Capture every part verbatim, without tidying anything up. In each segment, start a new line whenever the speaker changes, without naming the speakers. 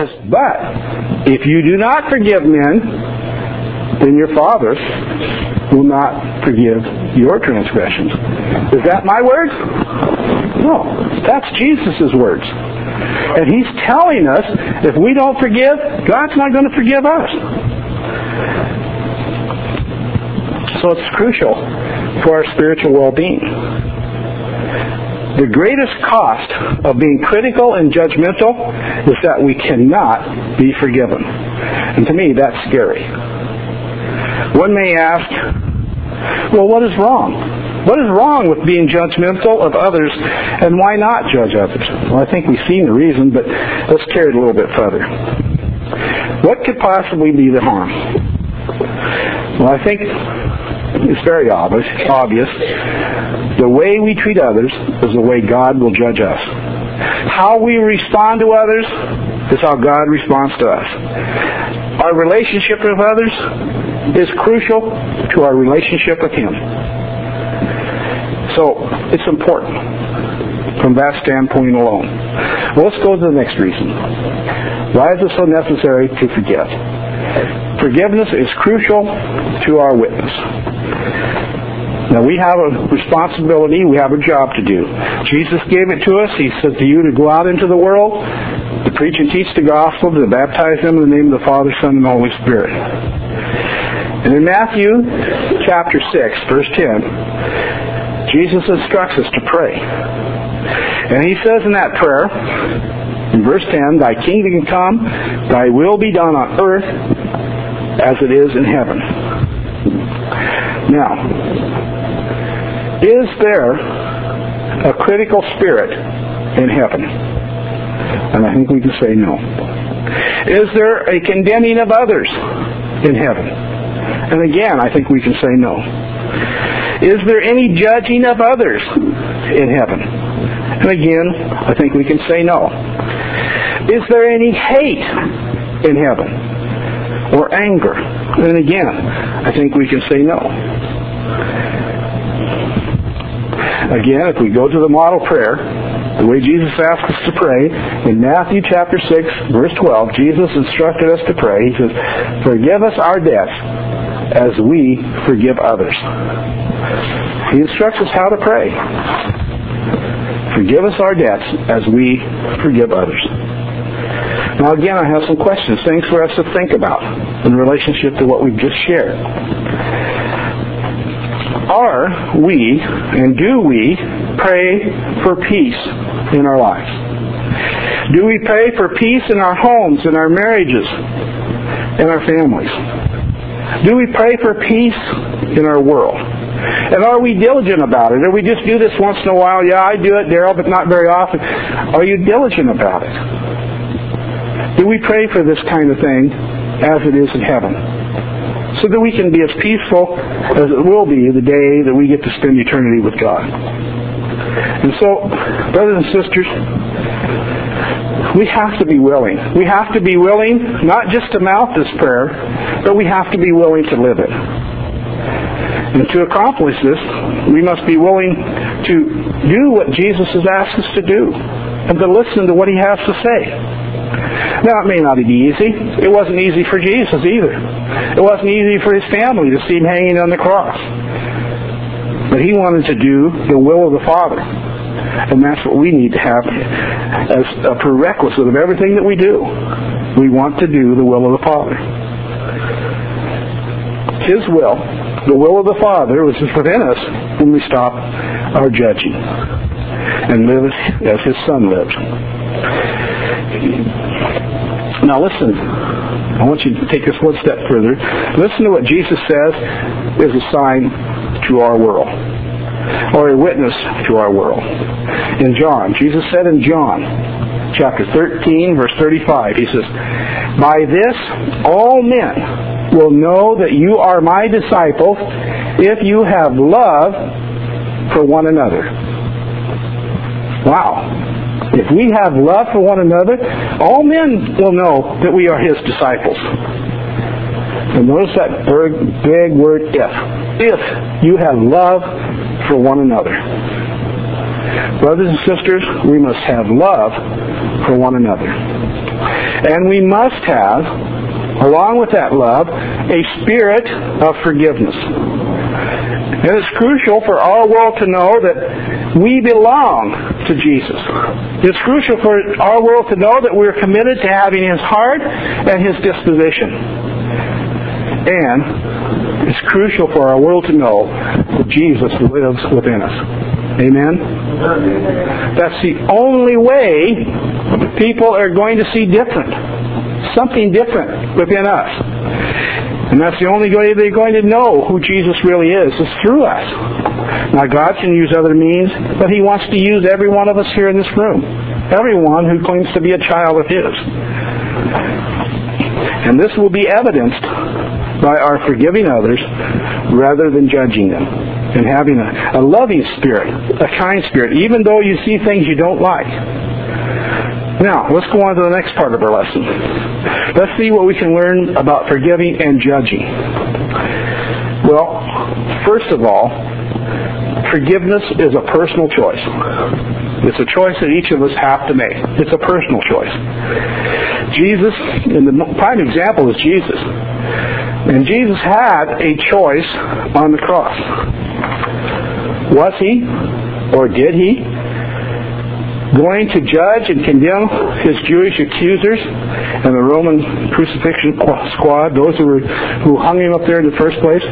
But if you do not forgive men, then your Father will not forgive your transgressions. Is that my words? No, that's Jesus' words. And He's telling us if we don't forgive, God's not going to forgive us. So it's crucial for our spiritual well-being. The greatest cost of being critical and judgmental is that we cannot be forgiven. And to me, that's scary. One may ask, well, what is wrong? What is wrong with being judgmental of others, and why not judge others? Well, I think we've seen the reason, but let's carry it a little bit further. What could possibly be the harm? Well, I think it's very obvious. obvious. The way we treat others is the way God will judge us. How we respond to others is how God responds to us. Our relationship with others is crucial to our relationship with Him. So, it's important from that standpoint alone. Well, let's go to the next reason. Why is it so necessary to forgive? Forgiveness is crucial to our witness. Now, we have a responsibility, we have a job to do. Jesus gave it to us. He said to you to go out into the world, to preach and teach the gospel, to baptize them in the name of the Father, Son, and Holy Spirit. And in Matthew chapter six, verse ten, Jesus instructs us to pray. And He says in that prayer, in verse ten, Thy kingdom come, Thy will be done on earth as it is in heaven. Now, is there a critical spirit in heaven? And I think we can say no. Is there a condemning of others in heaven? And again, I think we can say no. Is there any judging of others in heaven? And again, I think we can say no. Is there any hate in heaven? Or anger? And again, I think we can say no. Again, if we go to the model prayer, the way Jesus asked us to pray, in Matthew chapter six, verse twelve, Jesus instructed us to pray. He says, Forgive us our debts as we forgive others. He instructs us how to pray. Forgive us our debts as we forgive others. Now again, I have some questions, things for us to think about in relationship to what we've just shared. Are we, and do we, pray for peace in our lives? Do we pray for peace in our homes, in our marriages, in our families? Do we pray for peace in our world? And are we diligent about it? Or we just do this once in a while? Yeah, I do it, Darrell, but not very often. Are you diligent about it? Do we pray for this kind of thing as it is in heaven? So that we can be as peaceful as it will be the day that we get to spend eternity with God. And so, brothers and sisters, we have to be willing. We have to be willing not just to mouth this prayer, but we have to be willing to live it. And to accomplish this, we must be willing to do what Jesus has asked us to do and to listen to what He has to say. Now, it may not be easy. It wasn't easy for Jesus either. It wasn't easy for His family to see Him hanging on the cross. But He wanted to do the will of the Father. And that's what we need to have as a prerequisite of everything that we do. We want to do the will of the Father. His will, the will of the Father, which is within us when we stop our judging and live as His Son lives. Now listen, I want you to take this one step further. Listen to what Jesus says is a sign to our world, or a witness to our world. In John, Jesus said in John chapter thirteen, verse thirty-five, He says, By this all men will know that you are my disciples if you have love for one another. Wow. If we have love for one another, all men will know that we are His disciples. And notice that big, big word, if. If you have love for one another. Brothers and sisters, we must have love for one another. And we must have, along with that love, a spirit of forgiveness. And it's crucial for our world to know that we belong to Jesus. It's crucial for our world to know that we're committed to having His heart and His disposition. And it's crucial for our world to know that Jesus lives within us. Amen? That's the only way people are going to see different. Something different within us. And that's the only way they're going to know who Jesus really is, is through us. Now, God can use other means, but He wants to use every one of us here in this room. Everyone who claims to be a child of His. And this will be evidenced by our forgiving others rather than judging them. And having a, a loving spirit, a kind spirit, even though you see things you don't like. Now, let's go on to the next part of our lesson. Let's see what we can learn about forgiving and judging. Well, first of all, forgiveness is a personal choice. It's a choice that each of us have to make. It's a personal choice. Jesus, and the prime example is Jesus. And Jesus had a choice on the cross. Was He, or did He, going to judge and condemn His Jewish accusers and the Roman crucifixion squad, those who, were, who hung Him up there in the first place?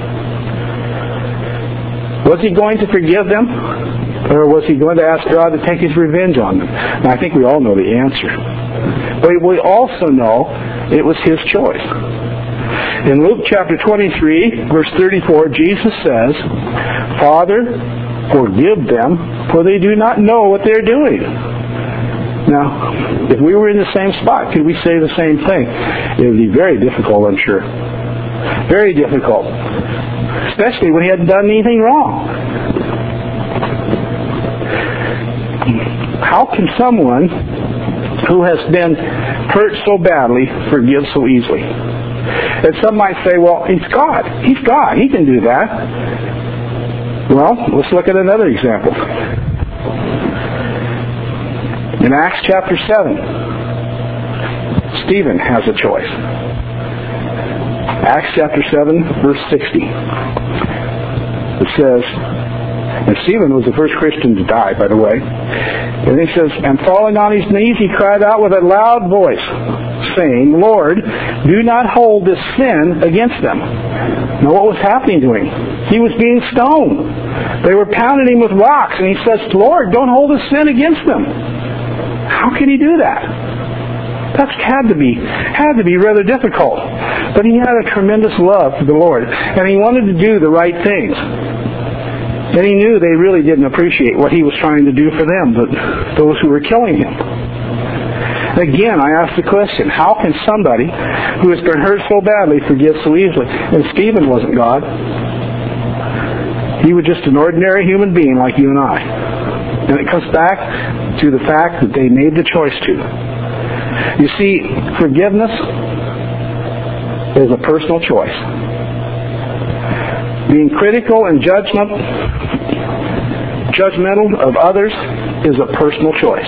Was He going to forgive them? Or was He going to ask God to take His revenge on them? And I think we all know the answer. But we also know it was His choice. In Luke chapter twenty-three, verse thirty-four, Jesus says, Father, forgive them, for they do not know what they're doing. Now, if we were in the same spot, could we say the same thing? It would be very difficult, I'm sure. Very difficult. Especially when He hadn't done anything wrong. How can someone who has been hurt so badly forgive so easily? And some might say, well, He's God. He's God. He can do that. Well, let's look at another example. In Acts chapter seven, Stephen has a choice. Acts chapter seven, verse sixty. It says, and Stephen was the first Christian to die, by the way. And he says, and falling on his knees, he cried out with a loud voice, saying, Lord, do not hold this sin against them. Now what was happening to him? He was being stoned. They were pounding him with rocks, and he says, Lord, don't hold this sin against them. How can he do that? That had to be had to be rather difficult. But he had a tremendous love for the Lord, and he wanted to do the right things. And he knew they really didn't appreciate what he was trying to do for them, but those who were killing him. Again, I ask the question, how can somebody who has been hurt so badly forgive so easily? And Stephen wasn't God. He was just an ordinary human being like you and I. And it comes back to the fact that they made the choice to. You see, forgiveness is a personal choice. Being critical and judgment, judgmental of others is a personal choice.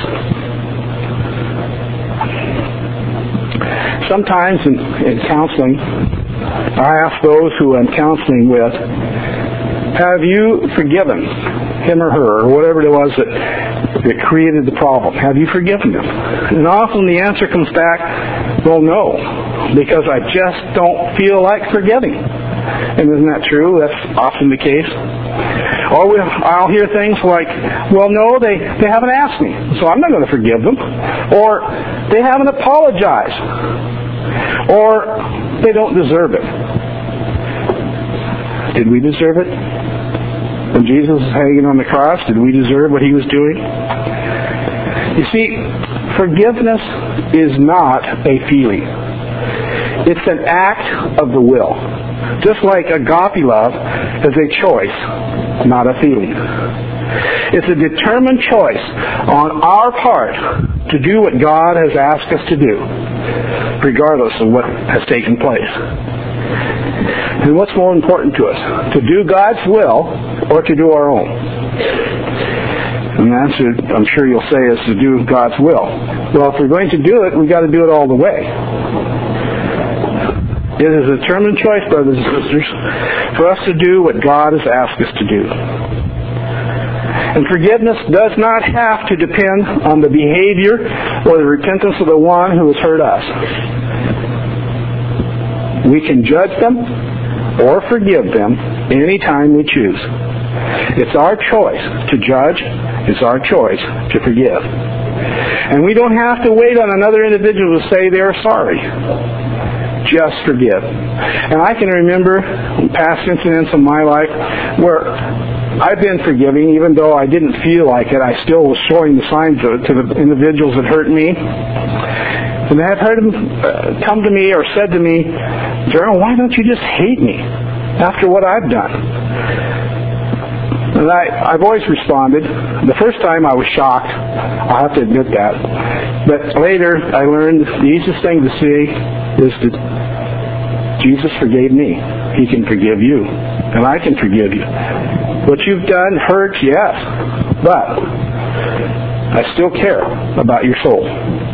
Sometimes in, in counseling, I ask those who I'm counseling with, have you forgiven him or her, or whatever it was that, that created the problem? Have you forgiven them? And often the answer comes back, well, no, because I just don't feel like forgiving. And isn't that true? That's often the case. Or we'll, I'll hear things like, well, no, they, they haven't asked me, so I'm not going to forgive them. Or they haven't apologized. Or they don't deserve it. Did we deserve it? When Jesus was hanging on the cross, did we deserve what He was doing? You see, forgiveness is not a feeling. It's an act of the will. Just like agape love is a choice, not a feeling. It's a determined choice on our part to do what God has asked us to do, regardless of what has taken place. And what's more important to us, to do God's will or to do our own? And the answer, I'm sure you'll say, is to do God's will. Well, if we're going to do it, we've got to do it all the way. It is a determined choice, brothers and sisters, for us to do what God has asked us to do. And forgiveness does not have to depend on the behavior or the repentance of the one who has hurt us. We can judge them or forgive them anytime we choose. It's our choice to judge. It's our choice to forgive. And we don't have to wait on another individual to say they're sorry. Just forgive. And I can remember past incidents in my life where I've been forgiving, even though I didn't feel like it. I still was showing the signs to, to the individuals that hurt me. And I've heard them uh, come to me or said to me, Darrell, why don't you just hate me after what I've done? And I, I've always responded. The first time I was shocked. I'll have to admit that. But later I learned the easiest thing to say is that Jesus forgave me. He can forgive you. And I can forgive you. What you've done hurts, yes. But I still care about your soul.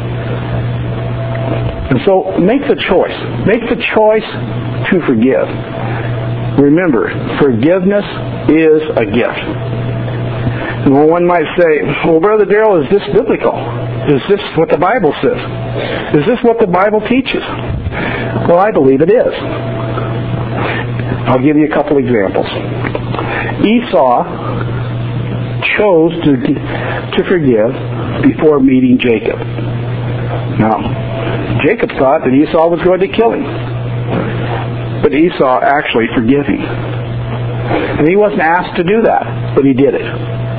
And so make the choice. Make the choice to forgive. Remember, forgiveness is a gift. And well, one might say, well, Brother Darrell, is this biblical? Is this what the Bible says? Is this what the Bible teaches? Well, I believe it is. I'll give you a couple examples. Esau chose to, to forgive before meeting Jacob. Now, Jacob thought that Esau was going to kill him. But Esau actually forgave him. And he wasn't asked to do that, but he did it.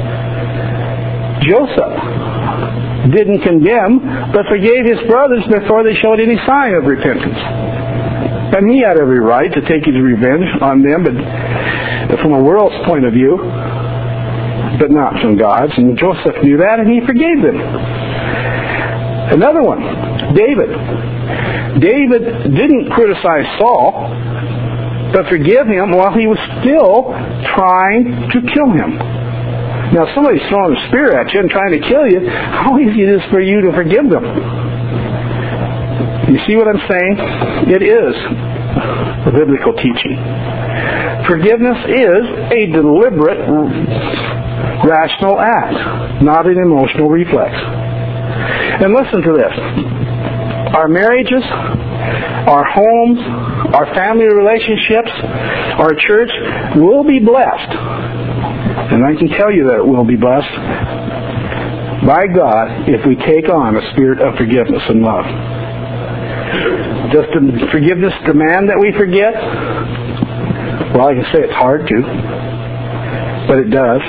Joseph didn't condemn, but forgave his brothers before they showed any sign of repentance. And he had every right to take his revenge on them, but from a world's point of view, but not from God's. And Joseph knew that, and he forgave them. Another one, David. David didn't criticize Saul, but forgive him while he was still trying to kill him. Now, if somebody's throwing a spear at you and trying to kill you, how easy it is for you to forgive them. You see what I'm saying? It is a biblical teaching. Forgiveness is a deliberate, rational act, not an emotional reflex. And listen to this. Our marriages, our homes, our family relationships, our church will be blessed. And I can tell you that it will be blessed by God if we take on a spirit of forgiveness and love. Does the forgiveness demand that we forget? Well, I can say it's hard to, but it does.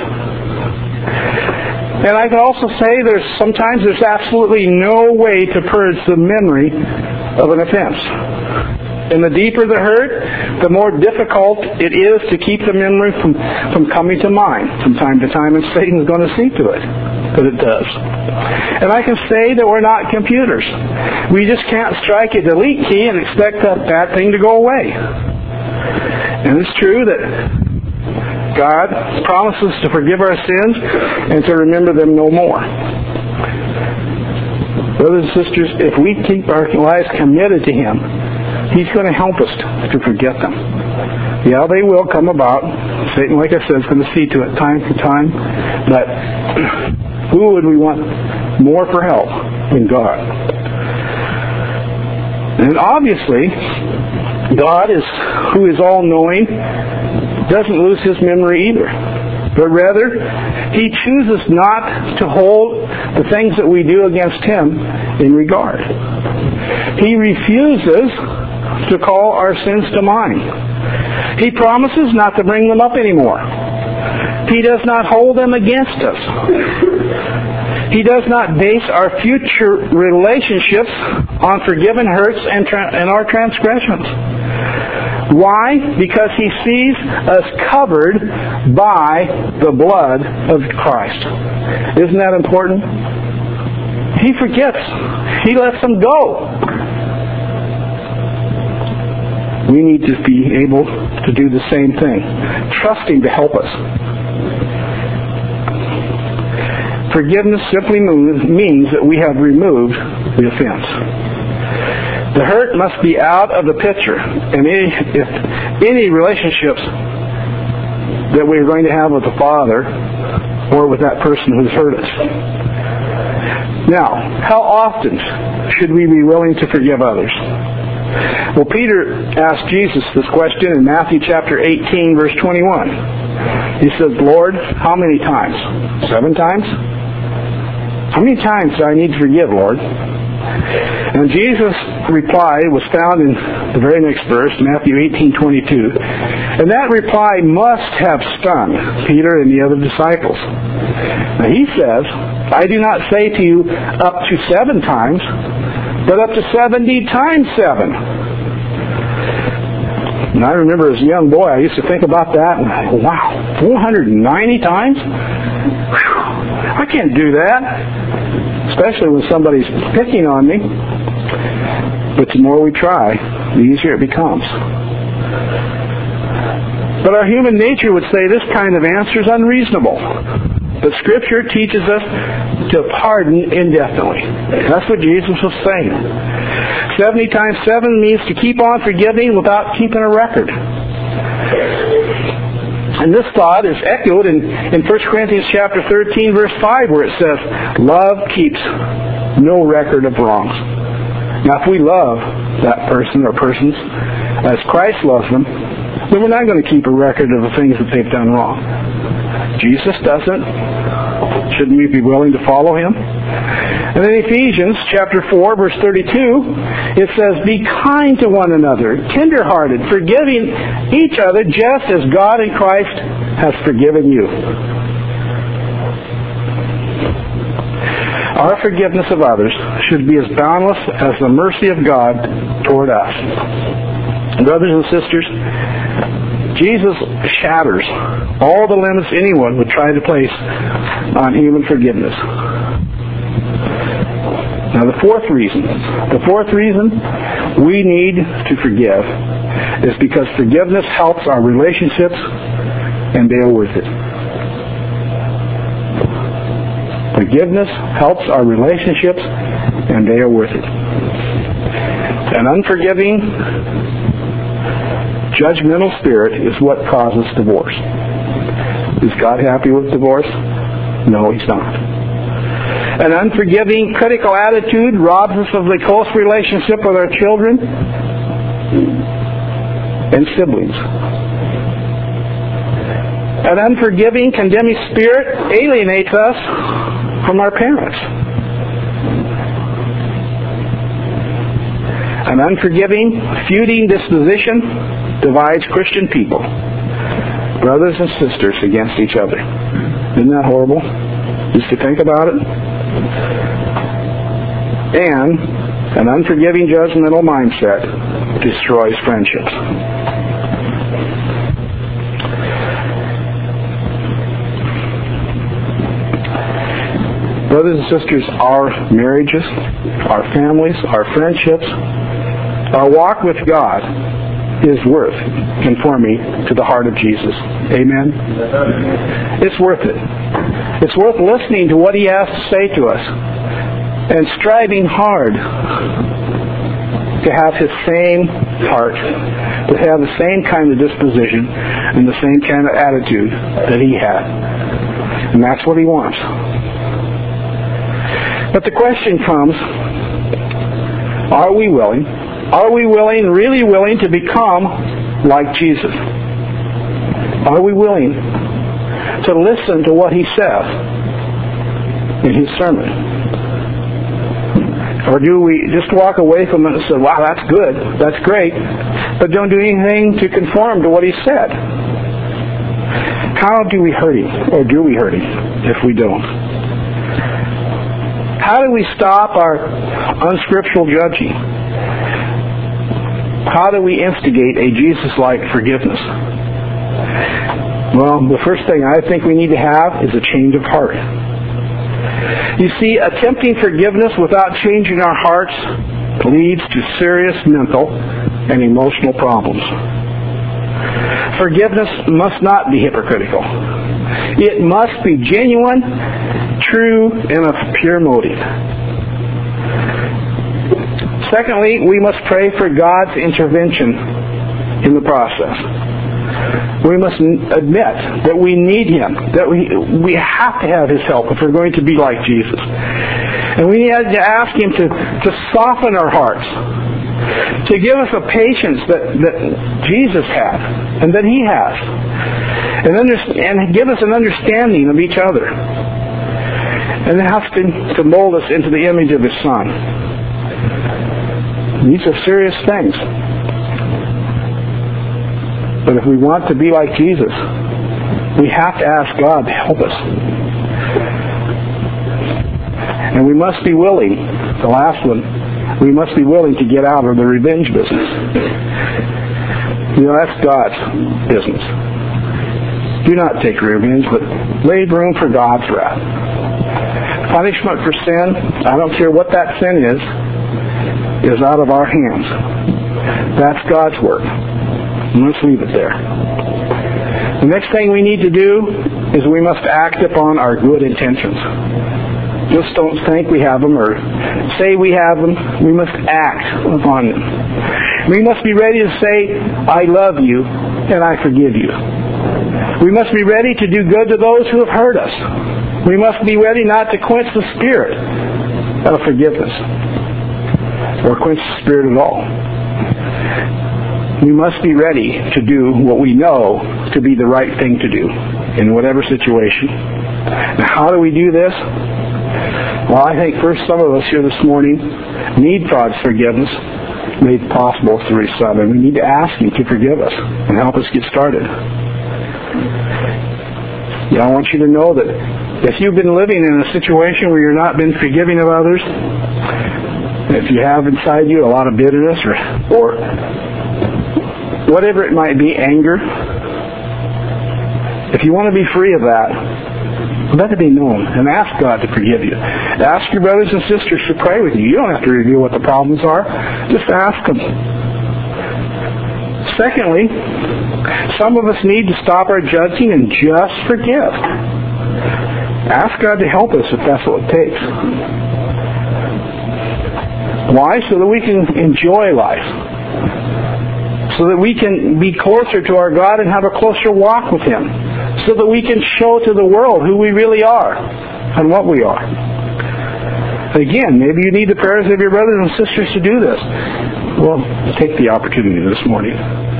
And I can also say there's sometimes there's absolutely no way to purge the memory of an offense. And the deeper the hurt, the more difficult it is to keep the memory from, from coming to mind from time to time, and Satan's going to see to it. But it does. And I can say that we're not computers. We just can't strike a delete key and expect that, that thing to go away. And it's true that God promises to forgive our sins and to remember them no more. Brothers and sisters, if we keep our lives committed to Him, He's going to help us to forget them. Yeah, they will come about. Satan, like I said, is going to see to it time to time. But who would we want more for help than God? And obviously, God, is who is all-knowing, doesn't lose His memory either. But rather, He chooses not to hold the things that we do against Him in regard. He refuses to call our sins to mind. He promises not to bring them up anymore. He does not hold them against us. He does not base our future relationships on forgiven hurts and, tra- and our transgressions. Why? Because He sees us covered by the blood of Christ. Isn't that important? He forgets. He lets them go. We need to be able to do the same thing, trusting to help us. Forgiveness simply means that we have removed the offense. The hurt must be out of the picture. And any, if any relationships that we're going to have with the Father or with that person who's hurt us. Now, how often should we be willing to forgive others? Well, Peter asked Jesus this question in Matthew chapter eighteen, verse twenty-one. He says, Lord, how many times? Seven times? How many times do I need to forgive, Lord? And Jesus' reply was found in the very next verse, Matthew eighteen twenty-two. And that reply must have stunned Peter and the other disciples. Now he says, I do not say to you up to seven times, but up to seventy times seven. And I remember as a young boy, I used to think about that, and I go, wow, four hundred ninety times? Whew, I can't do that. Especially when somebody's picking on me. But the more we try, the easier it becomes. But our human nature would say this kind of answer is unreasonable. But Scripture teaches us to pardon indefinitely. That's what Jesus was saying. seventy times seven means to keep on forgiving without keeping a record. And this thought is echoed in, in First Corinthians chapter thirteen, verse five, where it says, love keeps no record of wrongs. Now, if we love that person or persons as Christ loves them, then we're not going to keep a record of the things that they've done wrong. Jesus doesn't. Shouldn't we be willing to follow Him? And in Ephesians chapter four, verse thirty-two, it says, be kind to one another, tender-hearted, forgiving each other just as God in Christ has forgiven you. Our forgiveness of others should be as boundless as the mercy of God toward us. Brothers and sisters, Jesus shatters all the limits anyone would try to place on human forgiveness. Now the fourth reason, the fourth reason we need to forgive is because forgiveness helps our relationships and they are worth it. Forgiveness helps our relationships and they are worth it. An unforgiving, judgmental spirit is what causes divorce. Is God happy with divorce? No, He's not. An unforgiving, critical attitude robs us of the close relationship with our children and siblings. An unforgiving, condemning spirit alienates us from our parents. An unforgiving, feuding disposition divides Christian people, brothers and sisters, against each other. Isn't that horrible? Just to think about it. And an unforgiving, judgmental mindset destroys friendships. Brothers and sisters, our marriages, our families, our friendships, our walk with God is worth conforming to the heart of Jesus. Amen? It's worth it. It's worth listening to what He has to say to us and striving hard to have His same heart, to have the same kind of disposition and the same kind of attitude that He had. And that's what He wants. But the question comes, are we willing? Are we willing, really willing to become like Jesus? Are we willing to listen to what He says in His sermon? Or do we just walk away from it and say, wow, that's good, that's great, but don't do anything to conform to what He said? How do we hurt Him, or do we hurt Him if we don't? How do we stop our unscriptural judging? How do we instigate a Jesus-like forgiveness? Well, the first thing I think we need to have is a change of heart. You see, attempting forgiveness without changing our hearts leads to serious mental and emotional problems. forgiveness must not be hypocritical. It must be genuine, true, and of pure motive. Secondly, we must pray for God's intervention in the process. We must admit that we need Him, that we we have to have His help if we're going to be like Jesus. And we need to ask Him to, to soften our hearts, to give us a patience that, that Jesus had and that He has, and, under, and give us an understanding of each other, and ask Him to mold us into the image of His Son. These are serious things. But if we want to be like Jesus, we have to ask God to help us. And we must be willing, the last one, we must be willing to get out of the revenge business. You know, that's God's business. Do not take revenge, but leave room for God's wrath. Punishment for sin, I don't care what that sin is, is out of our hands. That's God's work. And let's leave it there. The next thing we need to do is we must act upon our good intentions. Just don't think we have them or say we have them. We must act upon them. We must be ready to say, I love you and I forgive you. We must be ready to do good to those who have hurt us. We must be ready not to quench the spirit of forgiveness or quench the spirit at all. We must be ready to do what we know to be the right thing to do in whatever situation. Now, how do we do this? Well, I think first some of us here this morning need God's forgiveness made possible through His Son, and we need to ask Him to forgive us and help us get started. Yeah, I want you to know that if you've been living in a situation where you're not been forgiving of others, if you have inside you a lot of bitterness or, or whatever it might be, anger, if you want to be free of that, let it be known and ask God to forgive you. Ask your brothers and sisters to pray with you. You don't have to reveal what the problems are. Just ask them. Secondly, some of us need to stop our judging and just forgive. Ask God to help us if that's what it takes. Why? So that we can enjoy life. So that we can be closer to our God and have a closer walk with Him. So that we can show to the world who we really are and what we are. Again, maybe you need the prayers of your brothers and sisters to do this. Well, take the opportunity this morning.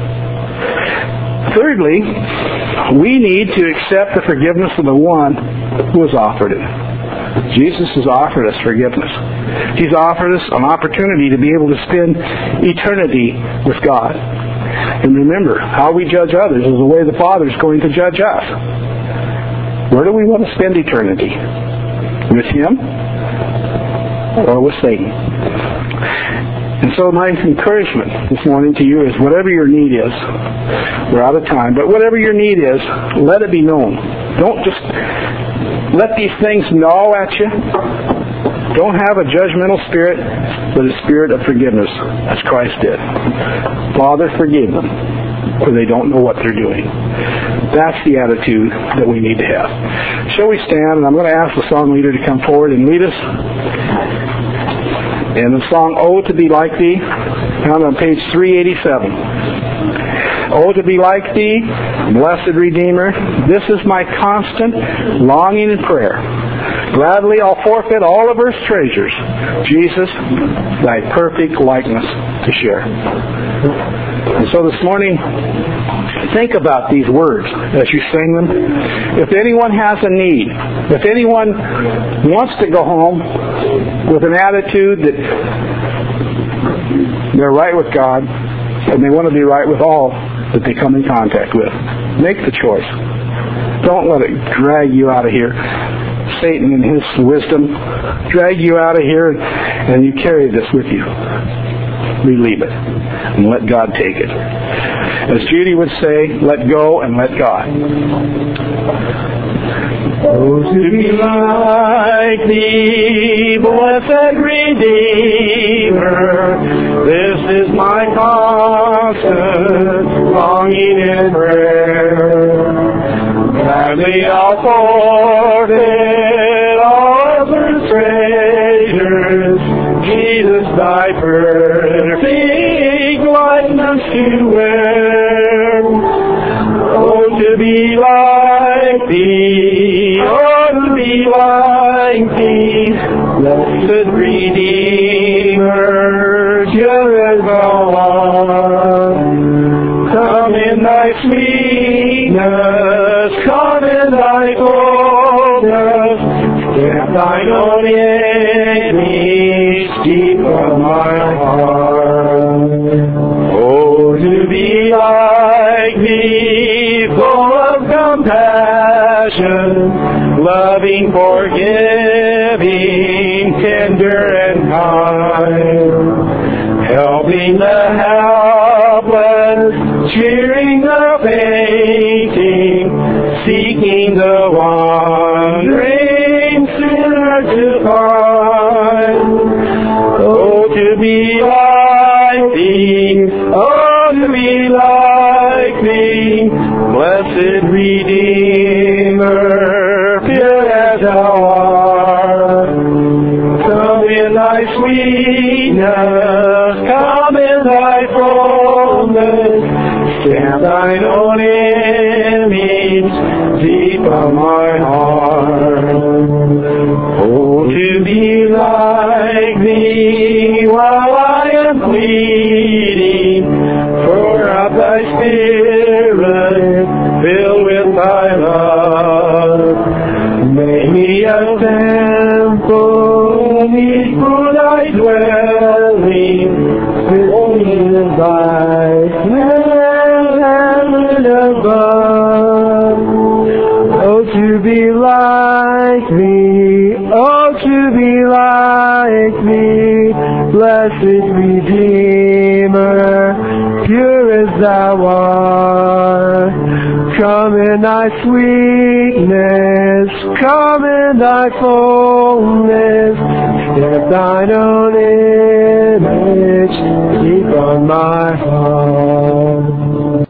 Thirdly, we need to accept the forgiveness of the one who has offered it. Jesus has offered us forgiveness. He's offered us an opportunity to be able to spend eternity with God. And remember, how we judge others is the way the Father is going to judge us. Where do we want to spend eternity? With Him or with Satan? And so my encouragement this morning to you is whatever your need is, we're out of time, but whatever your need is, let it be known. Don't just let these things gnaw at you. Don't have a judgmental spirit, but a spirit of forgiveness, as Christ did. Father, forgive them, for they don't know what they're doing. That's the attitude that we need to have. Shall we stand? And I'm going to ask the song leader to come forward and lead us in the song, Oh, to be like Thee, found on page three eighty-seven. Oh, to be like Thee, blessed Redeemer, this is my constant longing and prayer. Gladly I'll forfeit all of earth's treasures, Jesus, Thy perfect likeness to share. And so this morning, think about these words as you sing them. If anyone has a need, if anyone wants to go home with an attitude that they're right with God and they want to be right with all that they come in contact with, make the choice. Don't let it drag you out of here. Satan in his wisdom drag you out of here and you carry this with you. Relieve it and let God take it. As Judy would say, let go and let God. Oh, to be like Thee, blessed Redeemer, this is my cause. stood longing in prayer. Gladly I'll forfeit all other treasures, Jesus, thy perfect likeness to wear. Oh, to be like thee, oh, to be like thee, blessed Redeemer, just as thou art. Come in thy sweetness, come in thy fullness, stamp thine own image deep from my heart. Oh, to be like thee, full of compassion, loving, forgiving, tender and kind, helping the helpless, cheering the fainting, seeking the wandering sinner to find. Oh, to be like thee, oh, to be like thee, blessed Redeemer, pure as thou art. Come in thy sweetness, come in thy fullness, stamp thine own image deep on my heart. Oh, to be like thee while I am pleading, pour out thy spirit, filled with thy love. Make me a temple, meet for thy dwelling, fill me with thy heaven above. Oh, to be like thee, oh, to be like thee, blessed Redeemer, pure as thou art. Come in thy sweetness, come in thy fullness, stamp thine own image